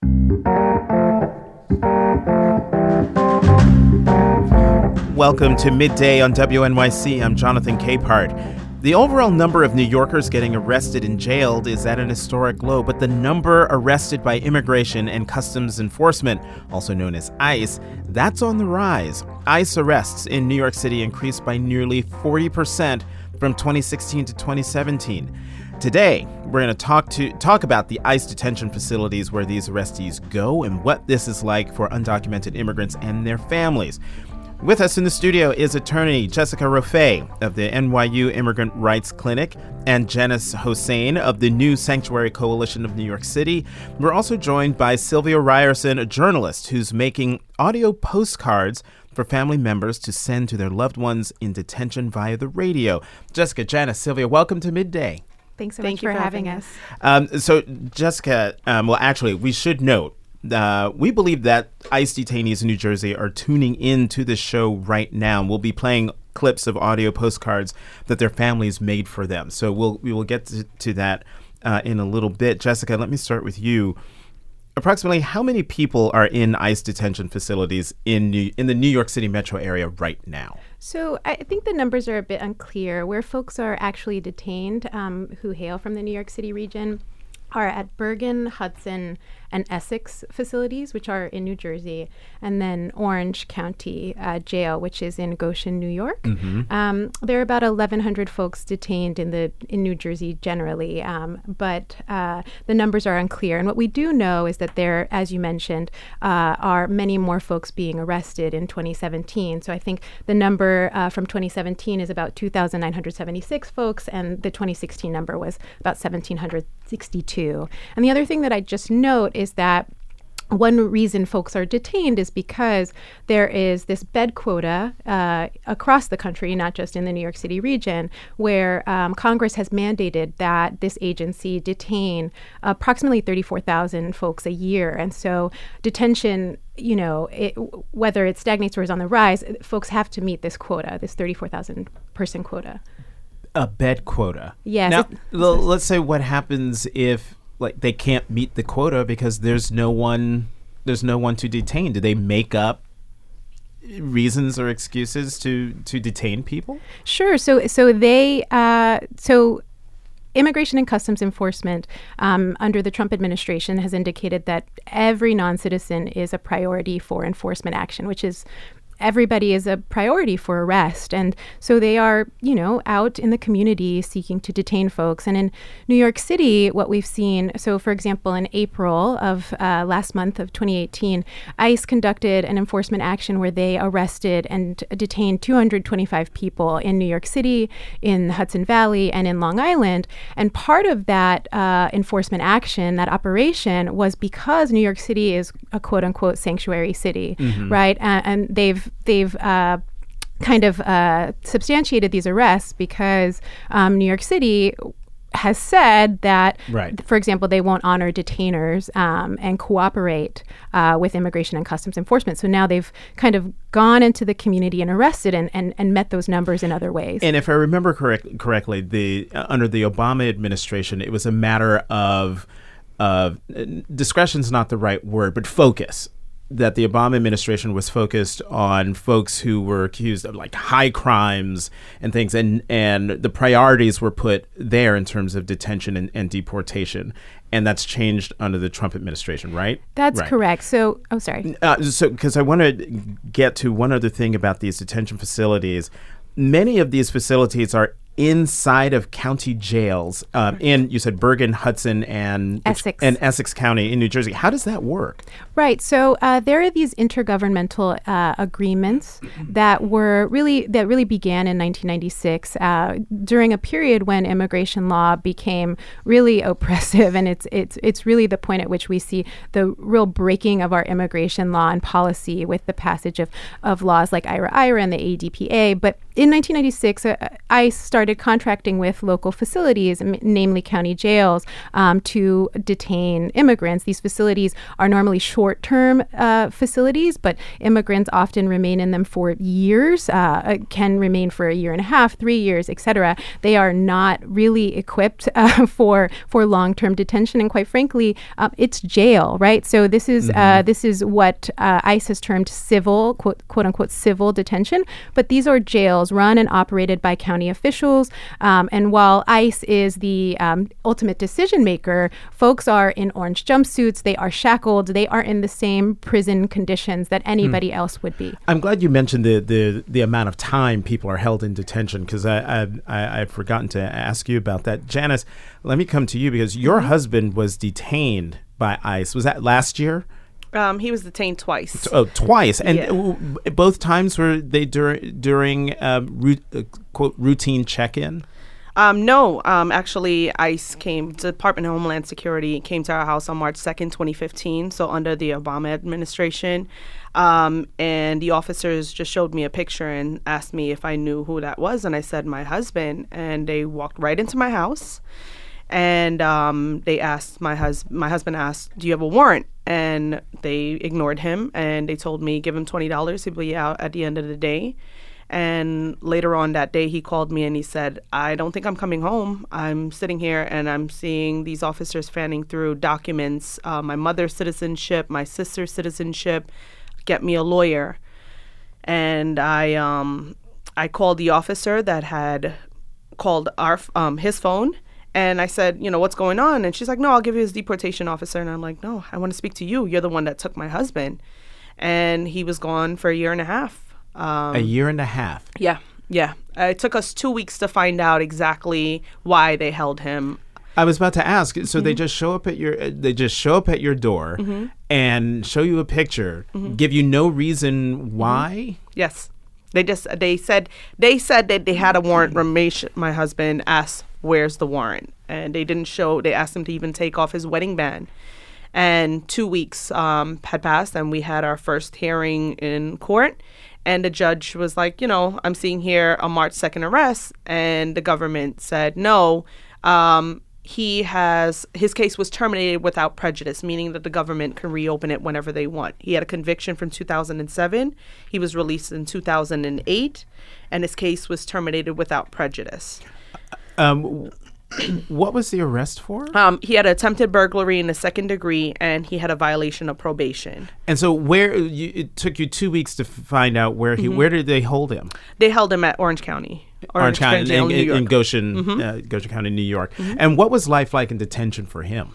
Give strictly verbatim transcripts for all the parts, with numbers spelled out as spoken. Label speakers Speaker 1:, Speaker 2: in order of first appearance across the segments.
Speaker 1: Welcome to Midday on W N Y C. I'm Jonathan Capehart. The overall number of New Yorkers getting arrested and jailed is at an historic low, but the number arrested by Immigration and Customs Enforcement, also known as ICE, that's on the rise. ICE arrests in New York City increased by nearly forty percent from twenty sixteen to twenty seventeen. Today, we're going to talk to talk about the ICE detention facilities where these arrestees go and what this is like for undocumented immigrants and their families. With us in the studio is attorney Jessica Roffe of the N Y U Immigrant Rights Clinic and Janice Hossain of the New Sanctuary Coalition of New York City. We're also joined by Sylvia Ryerson, a journalist who's making audio postcards for family members to send to their loved ones in detention via the radio. Jessica, Janice, Sylvia, welcome to Midday.
Speaker 2: Thanks so
Speaker 3: Thank
Speaker 2: much
Speaker 3: you
Speaker 2: for,
Speaker 3: for
Speaker 2: having
Speaker 3: having
Speaker 2: us.
Speaker 1: Um, so, Jessica, um, well, actually, we should note, Uh, we believe that ICE detainees in New Jersey are tuning in to this show right now. We'll be playing clips of audio postcards that their families made for them. So we'll we will get to, to that uh, in a little bit. Jessica, let me start with you. Approximately how many people are in ICE detention facilities in New, in the New York City metro area right now?
Speaker 2: So I think the numbers are a bit unclear. Where folks are actually detained um, who hail from the New York City region are at Bergen, Hudson, and Essex facilities, which are in New Jersey, and then Orange County uh, Jail, which is in Goshen, New York.
Speaker 1: Mm-hmm.
Speaker 2: Um, there are about eleven hundred folks detained in the in New Jersey generally, um, but uh, the numbers are unclear. And what we do know is that there, as you mentioned, uh, are many more folks being arrested in twenty seventeen. So I think the number uh, from twenty seventeen is about two thousand nine hundred seventy-six folks, and the twenty sixteen number was about one thousand seven hundred sixty-two. And the other thing that I just note is that one reason folks are detained is because there is this bed quota uh, across the country, not just in the New York City region, where um, Congress has mandated that this agency detain approximately thirty-four thousand folks a year. And so detention, you know, it, whether it stagnates or is on the rise, folks have to meet this quota, this thirty-four thousand person quota.
Speaker 1: A bed quota.
Speaker 2: Yes.
Speaker 1: Now,
Speaker 2: it-
Speaker 1: l- let's say what happens if like they can't meet the quota because there's no one there's no one to detain. Do they make up reasons or excuses to to detain people?
Speaker 2: Sure. So so they uh, so Immigration and Customs Enforcement um, under the Trump administration has indicated that every non-citizen is a priority for enforcement action, which is everybody is a priority for arrest. And so they are, you know, out in the community seeking to detain folks. And in New York City, what we've seen, so for example, in April of uh, last month of twenty eighteen, ICE conducted an enforcement action where they arrested and detained two hundred twenty-five people in New York City, in the Hudson Valley, and in Long Island. And part of that uh, enforcement action, that operation, was because New York City is a quote unquote sanctuary city, mm-hmm. right? Uh, and they've They've uh, kind of uh, substantiated these arrests because um, New York City has said that,
Speaker 1: right.
Speaker 2: for example, they won't honor detainers um, and cooperate uh, with Immigration and Customs Enforcement. So now they've kind of gone into the community and arrested and, and, and met those numbers in other ways.
Speaker 1: And if I remember correct, correctly, the uh, under the Obama administration, it was a matter of uh, discretion's not the right word, but focus. That the Obama administration was focused on folks who were accused of like high crimes and things, and and the priorities were put there in terms of detention and, and deportation, and that's changed under the Trump administration, right?
Speaker 2: That's
Speaker 1: right.
Speaker 2: correct. So, oh, sorry.
Speaker 1: Uh, so, because I want to get to one other thing about these detention facilities. Many of these facilities are inside of county jails um, in, you said, Bergen, Hudson, and
Speaker 2: Essex.
Speaker 1: and Essex County in New Jersey. How does that work?
Speaker 2: Right. So uh, there are these intergovernmental uh, agreements that were really that really began in nineteen ninety-six uh, during a period when immigration law became really oppressive, and it's it's it's really the point at which we see the real breaking of our immigration law and policy with the passage of of laws like IRA-IRA and the A D P A. But in nineteen ninety-six, uh, ICE started started contracting with local facilities, m- namely county jails, um, to detain immigrants. These facilities are normally short-term uh, facilities, but immigrants often remain in them for years, uh, can remain for a year and a half, three years, et cetera. They are not really equipped uh, for for long-term detention, and quite frankly, uh, it's jail, right? So this is mm-hmm. uh, this is what uh, ICE has termed civil, quote, quote unquote, civil detention. But these are jails run and operated by county officials. Um, and while ICE is the um, ultimate decision maker, folks are in orange jumpsuits. They are shackled. They are in the same prison conditions that anybody mm. else would be.
Speaker 1: I'm glad you mentioned the the, the amount of time people are held in detention, because I, I I I'd forgotten to ask you about that. Janice, let me come to you, because your mm-hmm. husband was detained by ICE. Was that last year?
Speaker 3: Um, he was detained twice.
Speaker 1: Oh, twice. And
Speaker 3: yeah.
Speaker 1: w- both times were they dur- during uh, root, uh, quote, routine check-in?
Speaker 3: Um, no, um, actually, ICE came, Department of Homeland Security came to our house on March second, twenty fifteen, so under the Obama administration. Um, and the officers just showed me a picture and asked me if I knew who that was. And I said, my husband. And they walked right into my house. And um, they asked my husband, my husband asked, do you have a warrant? And they ignored him. And they told me, give him twenty dollars. He'll be out at the end of the day. And later on that day, he called me and he said, I don't think I'm coming home. I'm sitting here and I'm seeing these officers fanning through documents, uh, my mother's citizenship, my sister's citizenship, get me a lawyer. And I um, I called the officer that had called our um, his phone. And I said, you know, what's going on? And she's like, no, I'll give you his deportation officer. And I'm like, no, I want to speak to you. You're the one that took my husband. And he was gone for a year and a half.
Speaker 1: Um, a year and a half?
Speaker 3: Yeah, yeah. Uh, it took us two weeks to find out exactly why they held him.
Speaker 1: I was about to ask. So mm-hmm. they just show up at your they just show up at your door mm-hmm. and show you a picture, mm-hmm. give you no reason why?
Speaker 3: Mm-hmm. Yes. They just they said they said that they had a warrant. Ramesh, my husband, asked, where's the warrant? And they didn't show, they asked him to even take off his wedding band. And two weeks um, had passed and we had our first hearing in court. And the judge was like, you know, I'm seeing here a March second arrest. And the government said, no, um, he has, his case was terminated without prejudice, meaning that the government can reopen it whenever they want. He had a conviction from two thousand seven. He was released in two thousand eight. And his case was terminated without prejudice.
Speaker 1: Um, what was the arrest for?
Speaker 3: Um, he had attempted burglary in the second degree, and he had a violation of probation.
Speaker 1: And so, where you, it took you two weeks to find out where he. Mm-hmm. Where did they hold him?
Speaker 3: They held him at Orange County,
Speaker 1: Orange, Orange County, Jail, in, in, in Goshen, mm-hmm. uh, Goshen County, New York. Mm-hmm. And what was life like in detention for him?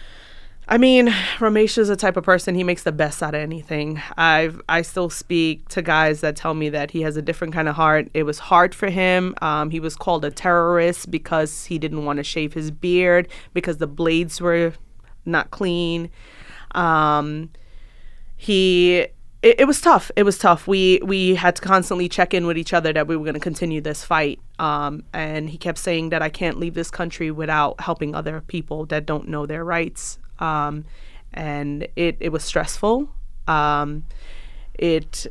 Speaker 3: I mean, Ramesh is the type of person, he makes the best out of anything. I've I still speak to guys that tell me that he has a different kind of heart. It was hard for him. Um, he was called a terrorist because he didn't want to shave his beard, because the blades were not clean. Um, he it, it was tough. It was tough. We we had to constantly check in with each other that we were going to continue this fight. Um, and he kept saying that I can't leave this country without helping other people that don't know their rights. Um, and it, it was stressful. Um, it,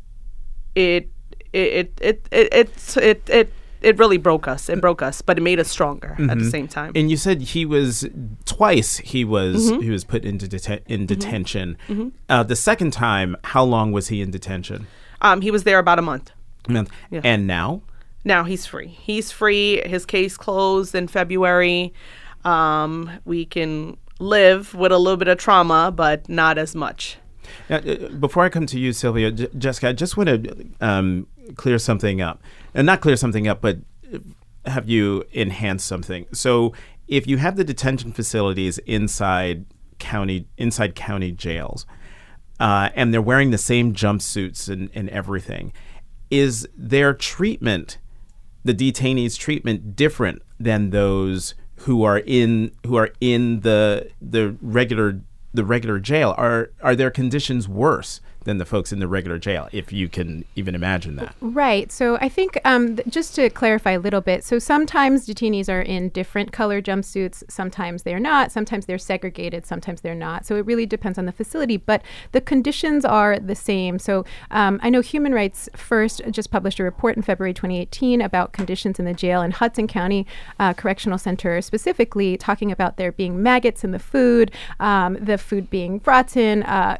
Speaker 3: it, it, it, it, it, it, it, it really broke us. It broke us, but it made us stronger mm-hmm. at the same time.
Speaker 1: And you said he was twice he was, mm-hmm. he was put into deten- in mm-hmm. detention. Mm-hmm. Uh, the second time, how long was he in detention?
Speaker 3: Um, he was there about a month.
Speaker 1: A month. Yeah. And now?
Speaker 3: Now he's free. He's free. His case closed in February. Um, we can live with a little bit of trauma, but not as much.
Speaker 1: Now, uh, before I come to you, Sylvia, J- Jessica, I just want to um, clear something up. And not clear something up, but have you enhance something. So if you have the detention facilities inside county inside county jails, uh, and they're wearing the same jumpsuits and, and everything, is their treatment, the detainees' treatment, different than those who are in who are in the the regular the regular jail? Are are their conditions worse than the folks in the regular jail, if you can even imagine that.
Speaker 2: Right. So I think um, th- just to clarify a little bit, so sometimes detainees are in different color jumpsuits, sometimes they're not, sometimes they're segregated, sometimes they're not. So it really depends on the facility, but the conditions are the same. So um, I know Human Rights First just published a report in February twenty eighteen about conditions in the jail in Hudson County uh, Correctional Center, specifically talking about there being maggots in the food, um, the food being rotten, uh,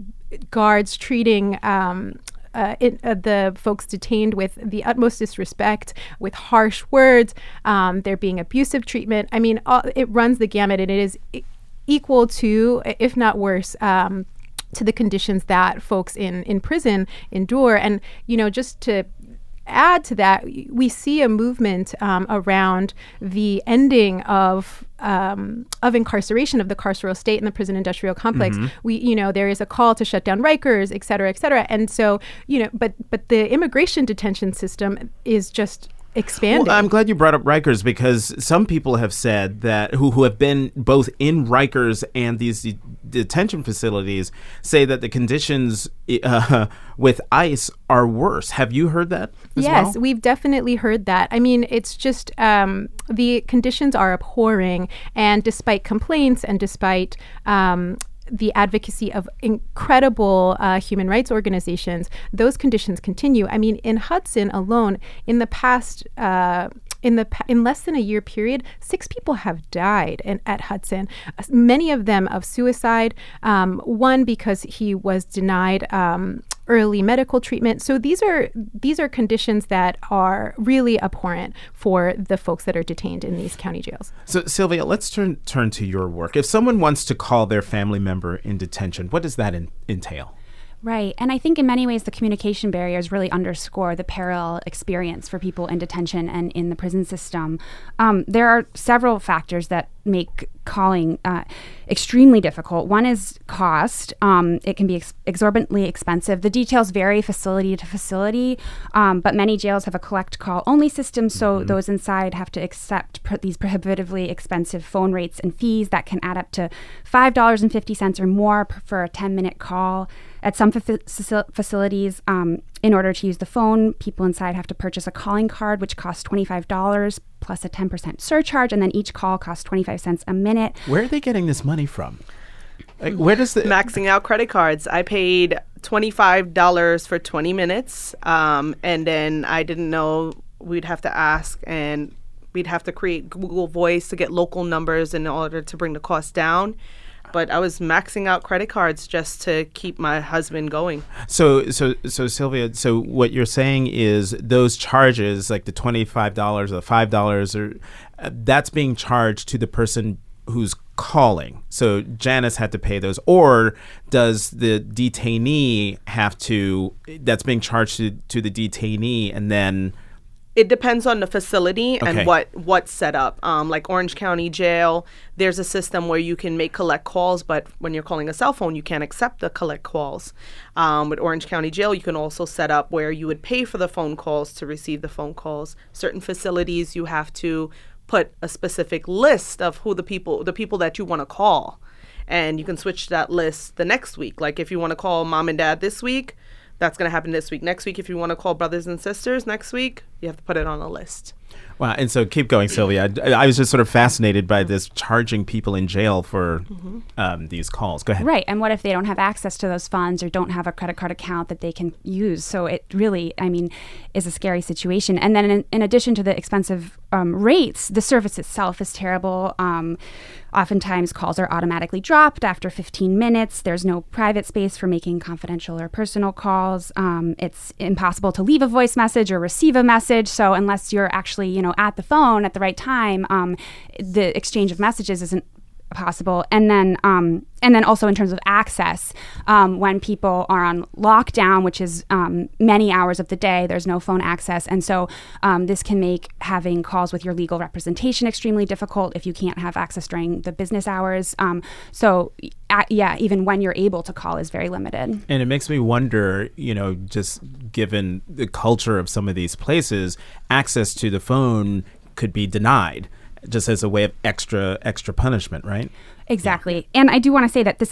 Speaker 2: guards treating um, uh, it, uh, the folks detained with the utmost disrespect, with harsh words, um, there being abusive treatment. I mean, all, it runs the gamut, and it is e- equal to, if not worse, um, to the conditions that folks in, in prison endure. And, you know, just to add to that, we see a movement um, around the ending of um, of incarceration, of the carceral state in the prison industrial complex. Mm-hmm. We, you know, there is a call to shut down Rikers, et cetera, et cetera. And so, you know, but but the immigration detention system is just expanding.
Speaker 1: Well, I'm glad you brought up Rikers, because some people have said that who, who have been both in Rikers and these de- detention facilities say that the conditions uh, with ICE are worse. Have you heard that as
Speaker 2: yes,
Speaker 1: well?
Speaker 2: We've definitely heard that. I mean, it's just um, the conditions are abhorring, and despite complaints and despite um, the advocacy of incredible uh, human rights organizations, those conditions continue. I mean, in Hudson alone, in the past, uh, in the pa- in less than a year period, six people have died in, at Hudson. Uh, many of them of suicide. Um, one because he was denied Um, early medical treatment. So these are these are conditions that are really abhorrent for the folks that are detained in these county jails.
Speaker 1: So Sylvia, let's turn turn to your work. If someone wants to call their family member in detention, what does that in, entail?
Speaker 4: Right. And I think in many ways the communication barriers really underscore the parallel experience for people in detention and in the prison system. Um, there are several factors that make calling uh, extremely difficult. One is cost. Um, it can be ex- exorbitantly expensive. The details vary facility to facility, um, but many jails have a collect call only system, so mm-hmm. those inside have to accept pr- these prohibitively expensive phone rates and fees that can add up to five dollars and fifty cents or more p- for a ten-minute call. At some fa- facilities, um, in order to use the phone, people inside have to purchase a calling card, which costs twenty-five dollars plus a ten percent surcharge, and then each call costs twenty-five cents a minute.
Speaker 1: Where are they getting this money from? Like, where does the
Speaker 3: maxing out credit cards? I paid twenty-five dollars for twenty minutes, um, and then I didn't know we'd have to ask, and we'd have to create Google Voice to get local numbers in order to bring the cost down. But I was maxing out credit cards just to keep my husband going.
Speaker 1: So, so, so Sylvia, so what you're saying is those charges, like the twenty-five dollars or the five dollars, or uh, that's being charged to the person who's calling. So Janice had to pay those, or does the detainee have to? That's being charged to, to the detainee, and then.
Speaker 3: It depends on the facility
Speaker 1: Okay.
Speaker 3: and what what's set up. Um, like Orange County Jail, there's a system where you can make collect calls, but when you're calling a cell phone, you can't accept the collect calls. Um, with Orange County Jail, you can also set up where you would pay for the phone calls to receive the phone calls. Certain facilities, you have to put a specific list of who the people, the people that you want to call, and you can switch that list the next week. Like if you want to call mom and dad this week, that's going to happen this week. Next week, if you want to call brothers and sisters next week, you have to put it on a list.
Speaker 1: Wow. And so keep going, Sylvia. I, I was just sort of fascinated by this charging people in jail for mm-hmm. um, these calls. Go ahead.
Speaker 4: Right. And what if they don't have access to those funds or don't have a credit card account that they can use? So it really, I mean, is a scary situation. And then in, in addition to the expensive um, rates, the service itself is terrible. Um, oftentimes calls are automatically dropped after fifteen minutes. There's no private space for making confidential or personal calls. Um, it's impossible to leave a voice message or receive a message. So unless you're actually, you know, at the phone at the right time, um, the exchange of messages isn't possible. And then um, and then also in terms of access, um, when people are on lockdown, which is um, many hours of the day, there's no phone access. And so um, this can make having calls with your legal representation extremely difficult if you can't have access during the business hours. Um, so uh, yeah, even when you're able to call is very limited.
Speaker 1: And it makes me wonder, you know, just given the culture of some of these places, access to the phone could be denied just as a way of extra extra punishment, right?
Speaker 4: Exactly. And I do want to say that this is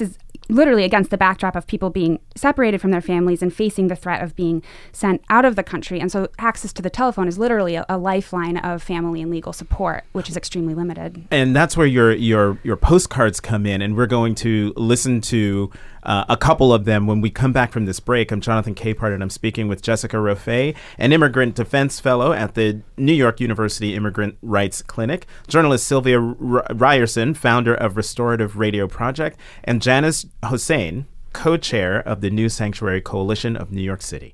Speaker 4: literally against the backdrop of people being separated from their families and facing the threat of being sent out of the country. And so access to the telephone is literally a, a lifeline of family and legal support, which is extremely limited.
Speaker 1: And that's where your your your postcards come in, and we're going to listen to uh, a couple of them when we come back from this break. I'm Jonathan Capehart, and I'm speaking with Jessica Roffe, an immigrant defense fellow at the New York University Immigrant Rights Clinic, journalist Sylvia R- Ryerson, founder of Restorative Radio Project, and Janice Hossain, co-chair of the New Sanctuary Coalition of New York City.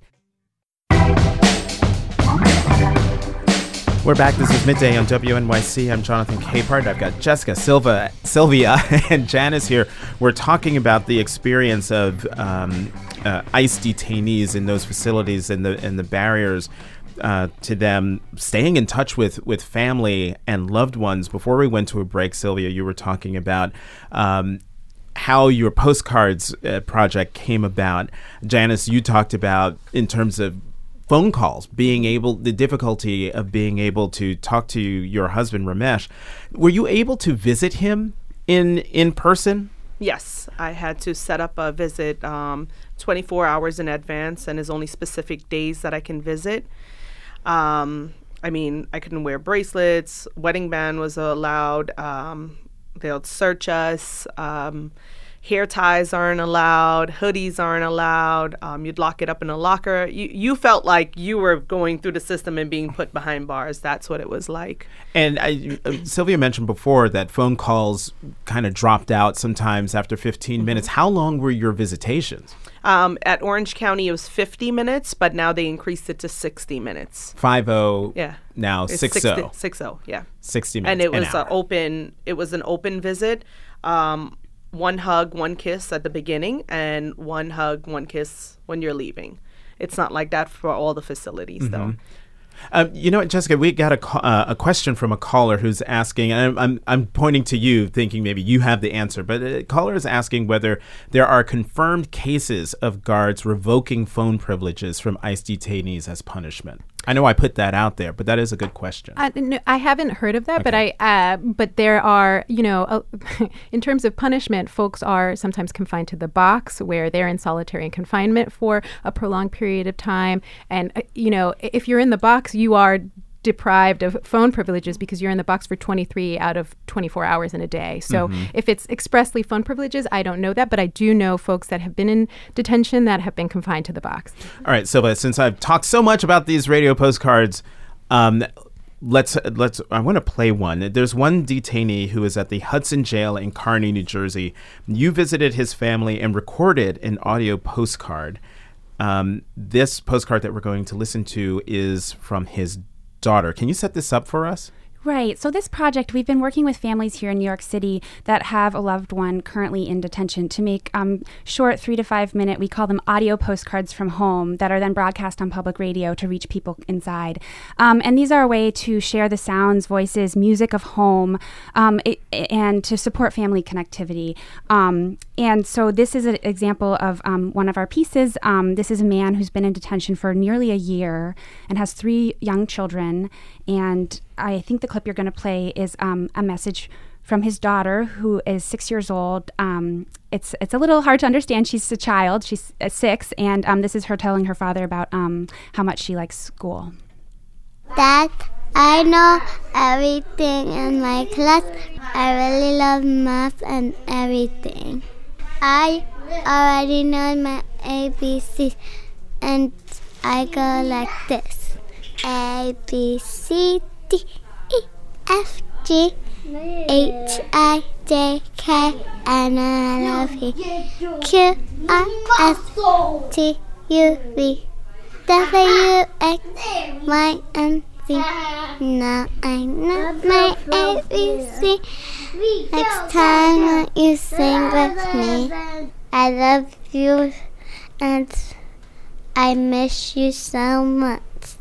Speaker 1: We're back. This is Midday on W N Y C. I'm Jonathan Capehart. I've got Jessica, Silva, Sylvia, and Janice here. We're talking about the experience of um, uh, ICE detainees in those facilities and the and the barriers uh, to them staying in touch with, with family and loved ones. Before we went to a break, Sylvia, you were talking about um, how your postcards uh, project came about. Janice, you talked about in terms of phone calls, being able, the difficulty of being able to talk to your husband, Ramesh. Were you able to visit him in in person?
Speaker 3: Yes, I had to set up a visit um, twenty-four hours in advance, and there's only specific days that I can visit. Um, I mean, I couldn't wear bracelets. Wedding band was allowed. Um, they'll search us. Um, Hair ties aren't allowed. Hoodies aren't allowed. Um, you'd lock it up in a locker. You you felt like you were going through the system and being put behind bars. That's what it was like.
Speaker 1: And I, uh, Sylvia mentioned before that phone calls kind of dropped out sometimes after fifteen mm-hmm. minutes. How long were your visitations?
Speaker 3: Um, at Orange County, it was fifty minutes, but now they increased it to sixty minutes.
Speaker 1: Five oh.
Speaker 3: Yeah.
Speaker 1: Now
Speaker 3: it's
Speaker 1: six oh.
Speaker 3: Six oh. Yeah.
Speaker 1: Sixty minutes.
Speaker 3: And it was
Speaker 1: an
Speaker 3: an open. It was an open visit. Um, One hug, one kiss at the beginning, and one hug, one kiss when you're leaving. It's not like that for all the facilities, mm-hmm. though.
Speaker 1: Um, you know what, Jessica, we got a, uh, a question from a caller who's asking, and I'm, I'm, I'm pointing to you thinking maybe you have the answer, but a caller is asking whether there are confirmed cases of guards revoking phone privileges from ICE detainees as punishment. I know I put that out there, but that is a good question.
Speaker 2: Uh, no, I haven't heard of that,
Speaker 1: Okay.
Speaker 2: but I uh, but there are, you know, uh, in terms of punishment, folks are sometimes confined to the box where they're in solitary confinement for a prolonged period of time. And, uh, you know, if you're in the box, you are deprived of phone privileges because you're in the box for twenty-three out of twenty-four hours in a day. So
Speaker 1: Mm-hmm.
Speaker 2: if it's expressly phone privileges, I don't know that, but I do know folks that have been in detention that have been confined to the box.
Speaker 1: All right, Silva, since I've talked so much about these radio postcards, um, let's let's. I want to play one. There's one detainee who is at the Hudson Jail in Kearny, New Jersey. You visited his family and recorded an audio postcard. Um, this postcard that we're going to listen to is from his daughter. Can you set this up for us?
Speaker 4: Right. So this project, we've been working with families here in New York City that have a loved one currently in detention to make um, short three to five minute, we call them audio postcards from home, that are then broadcast on public radio to reach people inside. Um, and these are a way to share the sounds, voices, music of home, um, it, and to support family connectivity. Um, and so this is an example of um, one of our pieces. Um, this is a man who's been in detention for nearly a year and has three young children. And I think the clip you're going to play is um, a message from his daughter, who is six years old. Um, it's it's a little hard to understand. She's a child. She's uh, six, and um, this is her telling her father about um, how much she likes school.
Speaker 5: Dad, I know everything in my class. I really love math and everything. I already know my A B Cs, and I go like this. A, B, C, D, E, F, G, H, I, J, K, L, M, N, O, P, Q, R, S, T, U, V, W, X, Y, and Z. Now I know my A B C. Next time you sing with me. I love you and I miss you so much.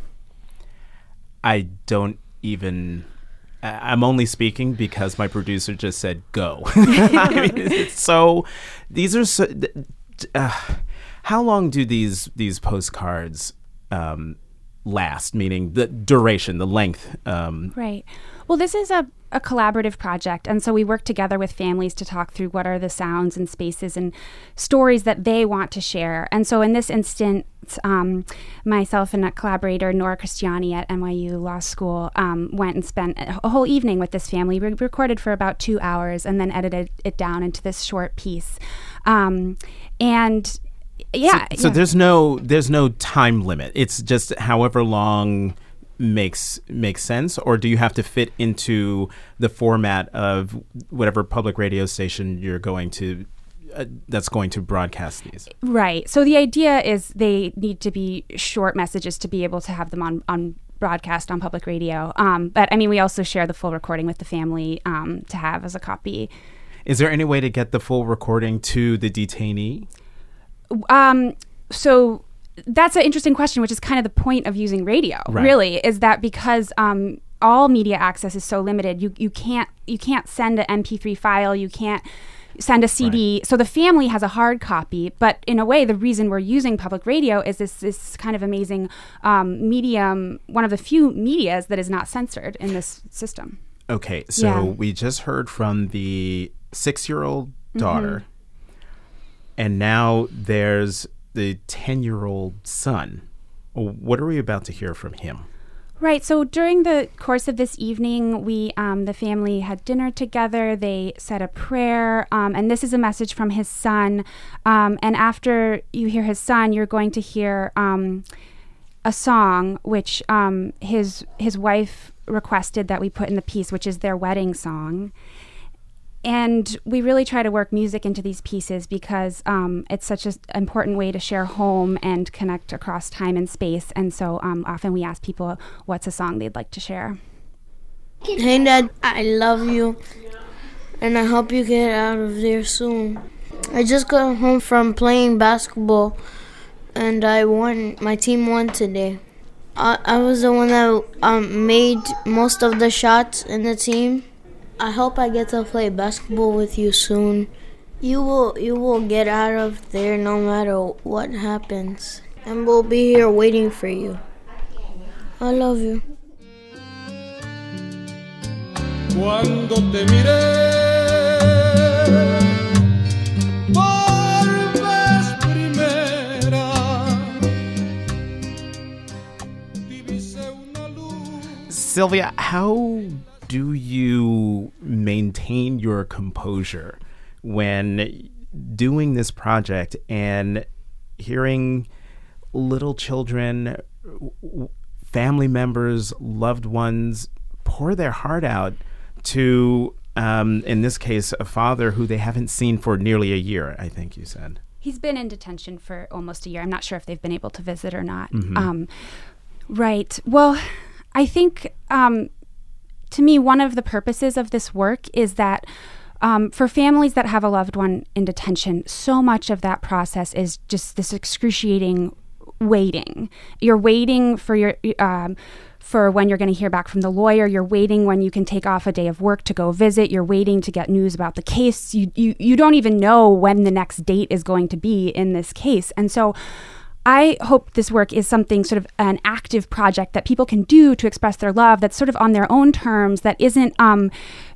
Speaker 1: I don't even... I'm only speaking because my producer just said go. I mean, it's so... These are so... Uh, how long do these these postcards um, last? Meaning the duration, the length. Um,
Speaker 4: right. Well, this is a a collaborative project. And so we work together with families to talk through what are the sounds and spaces and stories that they want to share. And so in this instance, um, myself and a collaborator, Nora Cristiani at N Y U Law School, um, went and spent a whole evening with this family. We recorded for about two hours and then edited it down into this short piece. Um, and yeah.
Speaker 1: So, so
Speaker 4: yeah.
Speaker 1: there's no there's no time limit. It's just however long makes makes sense, or do you have to fit into the format of whatever public radio station you're going to uh, that's going to broadcast these?
Speaker 4: Right. So the idea is they need to be short messages to be able to have them on on broadcast on public radio. Um, but I mean, we also share the full recording with the family um, to have as a copy.
Speaker 1: Is there any way to get the full recording to the detainee?
Speaker 4: Um, so that's an interesting question, which is kind of the point of using radio,
Speaker 1: right.
Speaker 4: really, is that because um, all media access is so limited, you, you can't you can't send an M P three file, you can't send a C D. Right. So the family has a hard copy, but in a way, the reason we're using public radio is this this kind of amazing um, medium, one of the few medias that is not censored in this system.
Speaker 1: Okay, so
Speaker 4: Yeah.
Speaker 1: we just heard from the six-year-old daughter, mm-hmm. and now there's the ten-year-old son. What are we about to hear from him?
Speaker 4: Right. So during the course of this evening, we, um, the family had dinner together. They said a prayer, um, and this is a message from his son. Um, and after you hear his son, you're going to hear um, a song which um, his his wife requested that we put in the piece, which is their wedding song. And we really try to work music into these pieces because um, it's such an important way to share home and connect across time and space. And so um, often we ask people what's a song they'd like to share.
Speaker 6: Hey, Dad, I love you, and I hope you get out of there soon. I just got home from playing basketball, and I won. My team won today. I, I was the one that um, made most of the shots in the team. I hope I get to play basketball with you soon. You will you will get out of there no matter what happens. And we'll be here waiting for you. I love you.
Speaker 7: Cuando te miré por vez primera, divisé una luz.
Speaker 1: Sylvia, how do you maintain your composure when doing this project and hearing little children, family members, loved ones pour their heart out to, um, in this case, a father who they haven't seen for nearly a year, I think you said?
Speaker 4: He's been in detention for almost a year. I'm not sure if they've been able to visit or not.
Speaker 1: Mm-hmm.
Speaker 4: Um, right. Well, I think... Um, To me, one of the purposes of this work is that um, for families that have a loved one in detention, so much of that process is just this excruciating waiting. You're waiting for your um, for when you're going to hear back from the lawyer. You're waiting when you can take off a day of work to go visit. You're waiting to get news about the case. You you you don't even know when the next date is going to be in this case, and so I hope this work is something sort of an active project that people can do to express their love that's sort of on their own terms, that isn't um,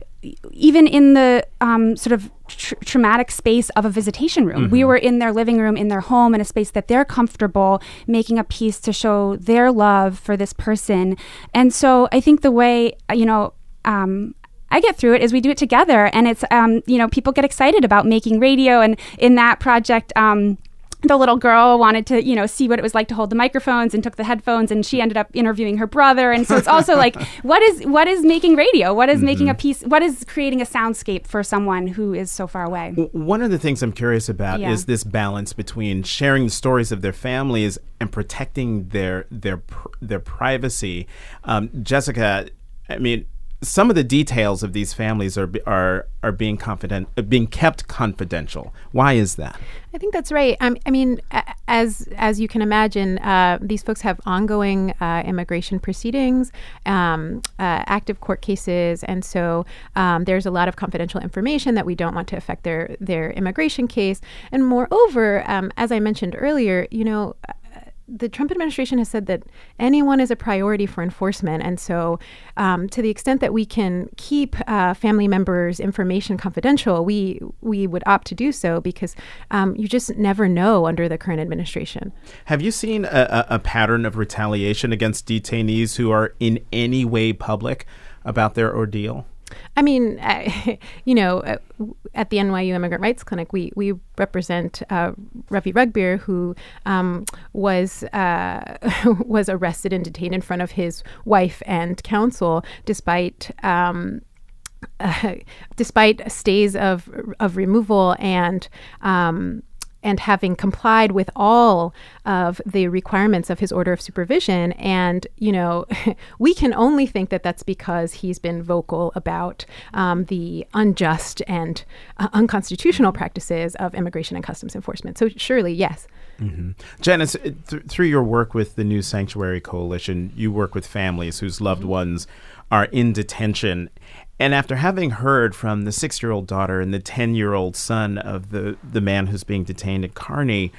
Speaker 4: even in the um, sort of tr- traumatic space of a visitation room. Mm-hmm. We were in their living room, in their home, in a space that they're comfortable, making a piece to show their love for this person. And so I think the way, you know, um, I get through it is we do it together. And it's, um, you know, people get excited about making radio. And in that project, um, the little girl wanted to, you know, see what it was like to hold the microphones and took the headphones, and she ended up interviewing her brother. And so it's also like, what is what is making radio? What is mm-hmm. making a piece? What is creating a soundscape for someone who is so far away?
Speaker 1: One of the things I'm curious about yeah. is this balance between sharing the stories of their families and protecting their their their privacy. Um, Jessica, I mean, some of the details of these families are are are being confident, uh, being kept confidential. Why is that?
Speaker 2: I think that's right. Um, I mean, as as you can imagine, uh, these folks have ongoing uh, immigration proceedings, um, uh, active court cases, and so um, there's a lot of confidential information that we don't want to affect their their immigration case. And moreover, um, as I mentioned earlier, you know, the Trump administration has said that anyone is a priority for enforcement. And so um, to the extent that we can keep uh, family members' information confidential, we we would opt to do so because um, you just never know under the current administration.
Speaker 1: Have you seen a, a, a pattern of retaliation against detainees who are in any way public about their ordeal?
Speaker 2: I mean, uh, you know, uh, at the N Y U Immigrant Rights Clinic, we we represent uh, Ravi Rugbeer, who um, was uh, was arrested and detained in front of his wife and counsel, despite um, uh, despite stays of of removal and. Um, and having complied with all of the requirements of his order of supervision. And, you know, we can only think that that's because he's been vocal about um, the unjust and uh, unconstitutional practices of immigration and customs enforcement. So surely, yes.
Speaker 1: Mm-hmm. Janice, th- through your work with the New Sanctuary Coalition, you work with families whose loved ones are in detention. And after having heard from the six-year-old daughter and the ten-year-old son of the, the man who's being detained at Kearney,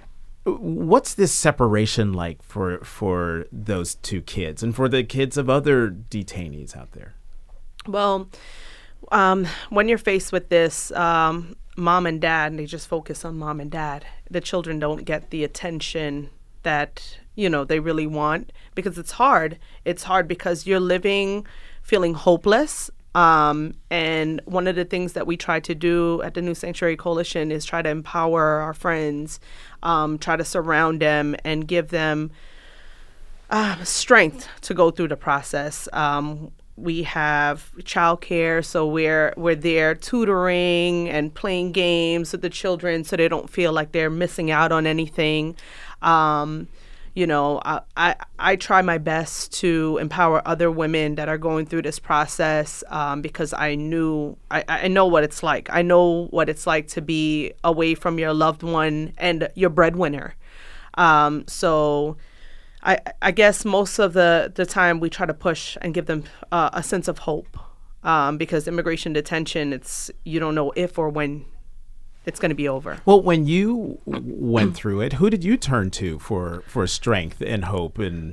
Speaker 1: what's this separation like for for those two kids and for the kids of other detainees out there?
Speaker 3: Well, um, when you're faced with this, um, mom and dad, they just focus on mom and dad. The children don't get the attention that, you know, they really want because it's hard. It's hard because you're living feeling hopeless. Um, and one of the things that we try to do at the New Sanctuary Coalition is try to empower our friends, um, try to surround them and give them uh, strength to go through the process. Um, we have childcare, so we're we're there tutoring and playing games with the children so they don't feel like they're missing out on anything. Um, You know, I, I I try my best to empower other women that are going through this process um, because I knew I, I know what it's like. I know what it's like to be away from your loved one and your breadwinner. Um, so I I guess most of the, the time we try to push and give them uh, a sense of hope um, because immigration detention, it's you don't know if or when it's going to be over.
Speaker 1: Well, when you went through it, who did you turn to for, for strength and hope? And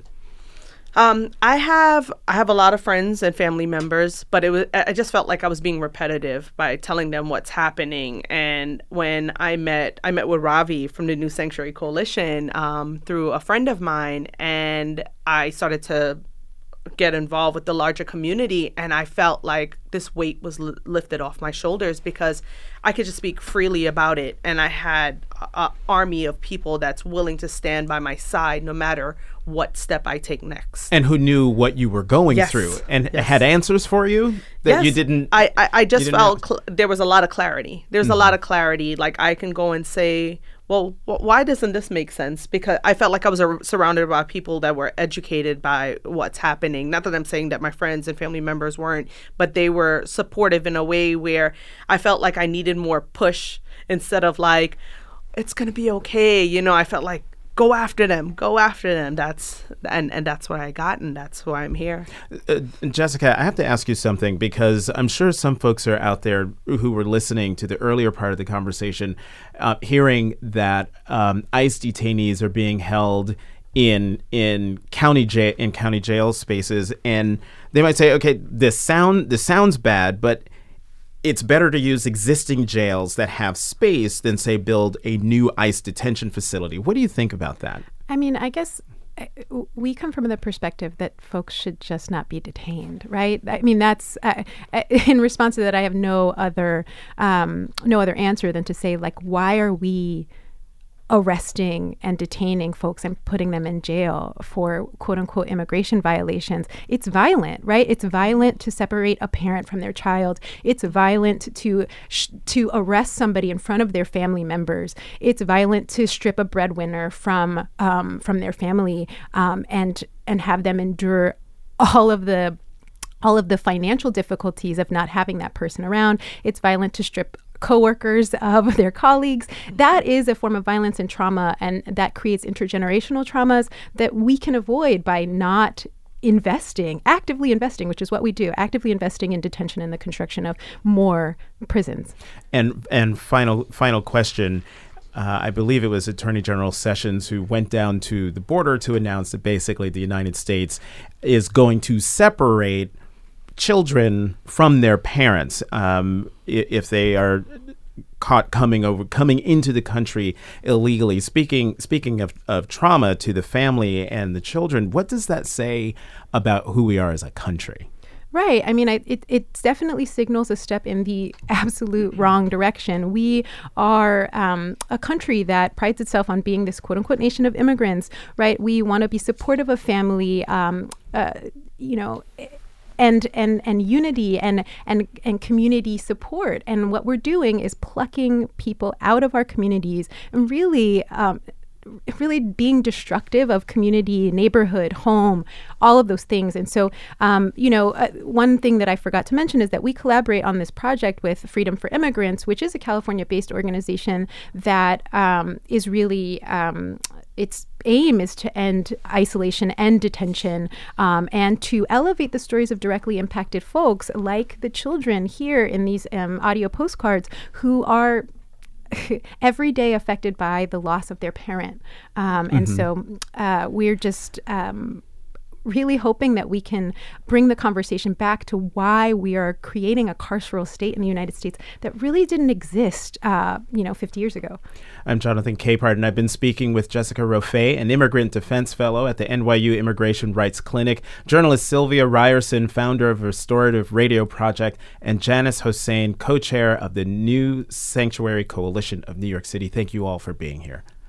Speaker 3: um, I have I have a lot of friends and family members, but it was I just felt like I was being repetitive by telling them what's happening. And when I met I met with Ravi from the New Sanctuary Coalition um, through a friend of mine, and I started to get involved with the larger community, and I felt like this weight was l- lifted off my shoulders because I could just speak freely about it, and I had an army of people that's willing to stand by my side no matter what step I take next.
Speaker 1: And who knew what you were going
Speaker 3: yes.
Speaker 1: through and
Speaker 3: yes.
Speaker 1: had answers for you that
Speaker 3: yes.
Speaker 1: you didn't.
Speaker 3: I, I, I just felt
Speaker 1: cl-
Speaker 3: cl- there was a lot of clarity. There's mm-hmm. a lot of clarity. Like I can go and say, well, wh- why doesn't this make sense? Because I felt like I was ar- surrounded by people that were educated by what's happening. Not that I'm saying that my friends and family members weren't, but they were supportive in a way where I felt like I needed more push instead of like, it's going to be okay. You know, I felt like, go after them, go after them. That's and, and that's what I got, and that's why I'm here.
Speaker 1: Uh, Jessica, I have to ask you something because I'm sure some folks are out there who were listening to the earlier part of the conversation, uh, hearing that um, ICE detainees are being held in in county jail in county jail spaces, and they might say, okay, this sound this sounds bad, but it's better to use existing jails that have space than, say, build a new ICE detention facility. What do you think about that?
Speaker 2: I mean, I guess we come from the perspective that folks should just not be detained, right? I mean, that's uh, in response to that, I have no other um, no other answer than to say, like, why are we arresting and detaining folks and putting them in jail for quote unquote immigration violations? It's violent, right? It's violent to separate a parent from their child. It's violent to sh- to arrest somebody in front of their family members. It's violent to strip a breadwinner from um, from their family um, and and have them endure all of the all of the financial difficulties of not having that person around. It's violent to strip coworkers of their colleagues. That is a form of violence and trauma, and that creates intergenerational traumas that we can avoid by not investing, actively investing, which is what we do, actively investing in detention and the construction of more prisons.
Speaker 1: And and final final question. uh, I believe it was Attorney General Sessions who went down to the border to announce that basically the United States is going to separate children from their parents um, if they are caught coming over, coming into the country illegally. Speaking speaking of, of trauma to the family and the children, what does that say about who we are as a country?
Speaker 2: Right. I mean, I, it, it definitely signals a step in the absolute wrong direction. We are um, a country that prides itself on being this quote unquote nation of immigrants, right? We want to be supportive of family, um, uh, you know, and and and unity and and and community support. And what we're doing is plucking people out of our communities and really um, really being destructive of community, neighborhood, home, all of those things. And so, um, you know, uh, one thing that I forgot to mention is that we collaborate on this project with Freedom for Immigrants, which is a California-based organization that um, is really um, its aim is to end isolation and detention um, and to elevate the stories of directly impacted folks like the children here in these um, audio postcards who are every day affected by the loss of their parent. Um, and mm-hmm. so uh, we're just um, really hoping that we can bring the conversation back to why we are creating a carceral state in the United States that really didn't exist, uh, you know, fifty years ago.
Speaker 1: I'm Jonathan Capehart, and I've been speaking with Jessica Roffe, an immigrant defense fellow at the N Y U Immigration Rights Clinic, journalist Sylvia Ryerson, founder of Restorative Radio Project, and Janice Hossain, co-chair of the New Sanctuary Coalition of New York City. Thank you all for being here.